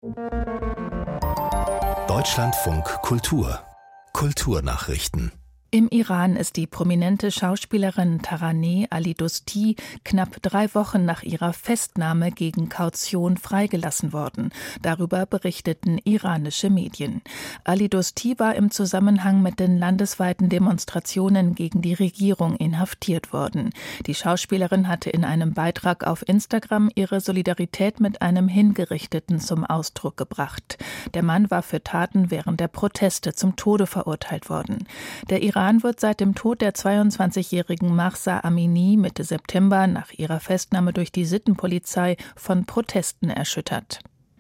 Deutschlandfunk Kultur Kulturnachrichten. Im Iran ist die prominente Schauspielerin Taraneh Ali-Dosti knapp 3 Wochen nach ihrer Festnahme gegen Kaution freigelassen worden. Darüber berichteten iranische Medien. Ali-Dosti war im Zusammenhang mit den landesweiten Demonstrationen gegen die Regierung inhaftiert worden. Die Schauspielerin hatte in einem Beitrag auf Instagram ihre Solidarität mit einem Hingerichteten zum Ausdruck gebracht. Der Mann war für Taten während der Proteste zum Tode verurteilt worden. Der Iran wird seit dem Tod der 22-jährigen Mahsa Amini Mitte September nach ihrer Festnahme durch die Sittenpolizei von Protesten erschüttert.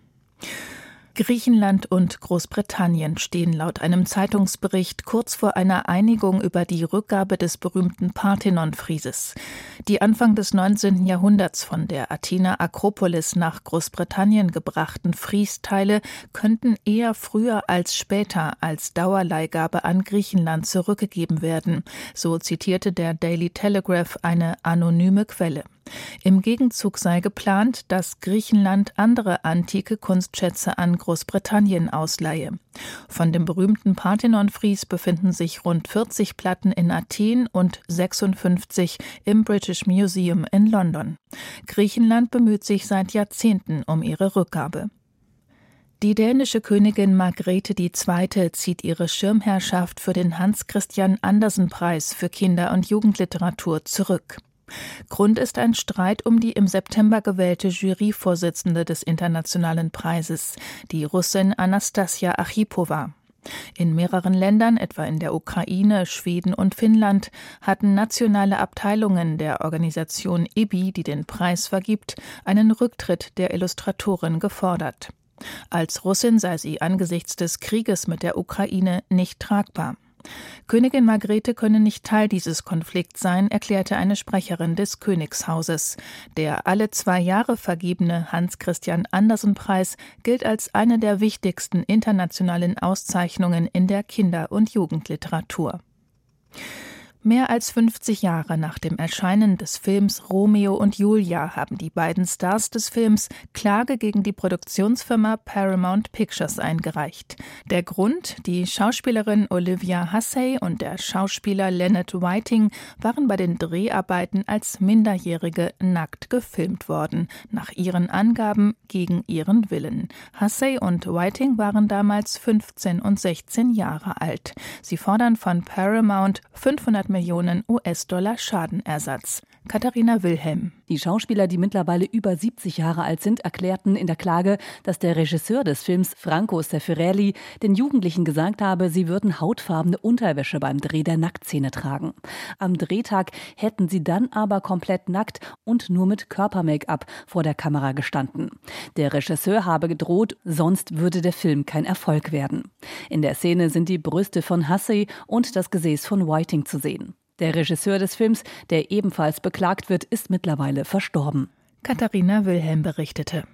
Griechenland und Großbritannien stehen laut einem Zeitungsbericht kurz vor einer Einigung über die Rückgabe des berühmten Parthenon-Frieses. Die Anfang des 19. Jahrhunderts von der Athener Akropolis nach Großbritannien gebrachten Friesteile könnten eher früher als später als Dauerleihgabe an Griechenland zurückgegeben werden, so zitierte der Daily Telegraph eine anonyme Quelle. Im Gegenzug sei geplant, dass Griechenland andere antike Kunstschätze an Großbritannien ausleihe. Von dem berühmten Parthenon-Fries befinden sich rund 40 Platten in Athen und 56 im British Museum in London. Griechenland bemüht sich seit Jahrzehnten um ihre Rückgabe. Die dänische Königin Margrethe II. Zieht ihre Schirmherrschaft für den Hans-Christian-Andersen-Preis für Kinder- und Jugendliteratur zurück. Grund ist ein Streit um die im September gewählte Juryvorsitzende des internationalen Preises, die Russin Anastasia Archipova. In mehreren Ländern, etwa in der Ukraine, Schweden und Finnland, hatten nationale Abteilungen der Organisation IBI, die den Preis vergibt, einen Rücktritt der Illustratorin gefordert. Als Russin sei sie angesichts des Krieges mit der Ukraine nicht tragbar. Königin Margrethe könne nicht Teil dieses Konflikts sein, erklärte eine Sprecherin des Königshauses. Der alle 2 Jahre vergebene Hans-Christian-Andersen-Preis gilt als eine der wichtigsten internationalen Auszeichnungen in der Kinder- und Jugendliteratur. Mehr als 50 Jahre nach dem Erscheinen des Films Romeo und Julia haben die beiden Stars des Films Klage gegen die Produktionsfirma Paramount Pictures eingereicht. Der Grund: Die Schauspielerin Olivia Hussey und der Schauspieler Leonard Whiting waren bei den Dreharbeiten als Minderjährige nackt gefilmt worden, nach ihren Angaben gegen ihren Willen. Hussey und Whiting waren damals 15 und 16 Jahre alt. Sie fordern von Paramount 500 Millionen US-Dollar Schadenersatz. Katharina Wilhelm. Die Schauspieler, die mittlerweile über 70 Jahre alt sind, erklärten in der Klage, dass der Regisseur des Films, Franco Sefirelli, den Jugendlichen gesagt habe, sie würden hautfarbene Unterwäsche beim Dreh der Nacktszene tragen. Am Drehtag hätten sie dann aber komplett nackt und nur mit Körper-Make-up vor der Kamera gestanden. Der Regisseur habe gedroht, sonst würde der Film kein Erfolg werden. In der Szene sind die Brüste von Hussey und das Gesäß von Whiting zu sehen. Der Regisseur des Films, der ebenfalls beklagt wird, ist mittlerweile verstorben. Katharina Wilhelm berichtete.